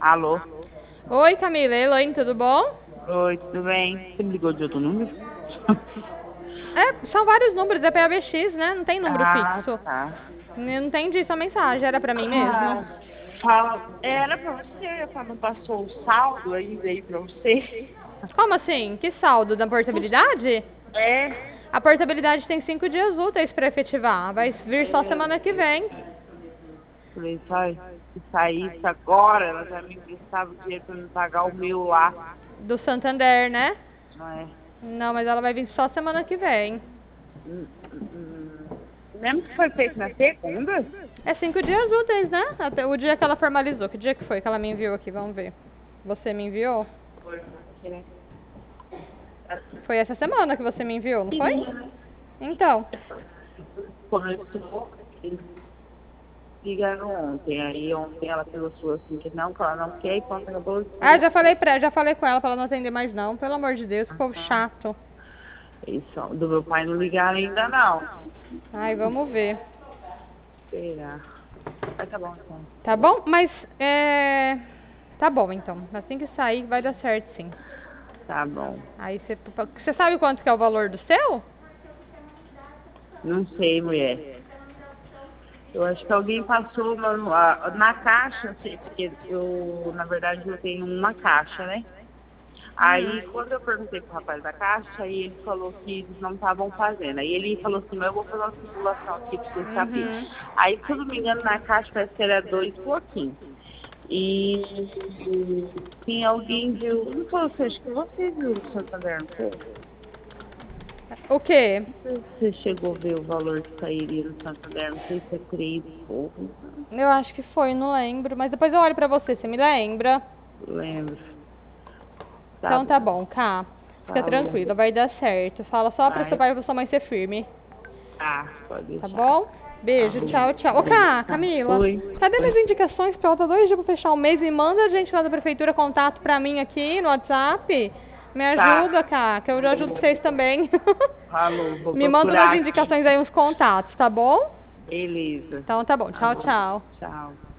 Alô? Oi, Camila, Elaine, tudo bom? Oi, tudo bem? Você me ligou de outro número? É, são vários números, é PABX, né? Não tem número Ah, fixo. tá. Eu não entendi sua mensagem, era pra mim mesmo? Ah, fala. Era pra você, só não passou o saldo aí, veio pra você. Como assim? Que saldo da portabilidade? É, A portabilidade tem 5 dias úteis pra efetivar, vai vir só semana que vem. falei, sai, se saísse agora, ela já me emprestava o dinheiro pra me pagar o meu lá, Do Santander, né? não é? Não, mas ela vai vir só semana que vem. Mesmo que foi feito na segunda? É 5 dias úteis, né? Até o dia que ela formalizou. Que dia que foi que ela me enviou aqui? Vamos ver. Você me enviou? Foi, né? Foi essa semana que você me enviou, não foi? Então. Começou, ligaram ontem. Aí ontem ela pegou sua assim que ela não quer e quando acabou Ah, ligou. já falei com ela pra ela não atender mais não. Pelo amor de Deus, que povo chato. Isso, do meu pai não ligaram ainda não. Ai, vamos ver. Será? Mas tá bom então. Tá bom? Mas, tá bom então. Assim que sair, vai dar certo sim. Tá bom. Aí você sabe quanto que é o valor do seu? Não sei, mulher. Eu acho que alguém passou na caixa, assim, porque eu, na verdade, eu tenho uma caixa, né? Aí, quando eu perguntei pro rapaz da caixa, aí ele falou que eles não estavam fazendo. Aí ele falou assim, mas eu vou fazer uma simulação aqui pra você saber. Uhum. Aí, se eu não me engano, na caixa parece que era 2 pouquinho. E tinha alguém viu, não foi você, acho que você viu no Santander, não foi? O quê? Não sei se você chegou a ver o valor que sairia no Santander, não sei se é 3 pouco, Eu acho que foi, não lembro. Mas depois eu olho pra você me lembra? não lembro. Tá Então tá bom, bom, Cá. Fica tá bom. tranquila, vai dar certo. Fala só pra seu Vai, pai e pra sua mãe ser firme. tá, pode Tá deixar. bom? Tá Beijo, bom. tchau, tchau. Ô, Beijo, Cá, tá. Camila, Oi, cadê oi. minhas indicações? Porque ela tá 2 dias pra fechar o mês. Me manda a gente lá da prefeitura contato pra mim aqui no WhatsApp. Me ajuda, Tá. Cá, que eu ajudo Vou, vocês também. falou, vou Me manda umas procurar aqui. indicações aí, uns contatos, tá bom? Beleza. Então tá bom, Tá tchau, bom. tchau. Tchau.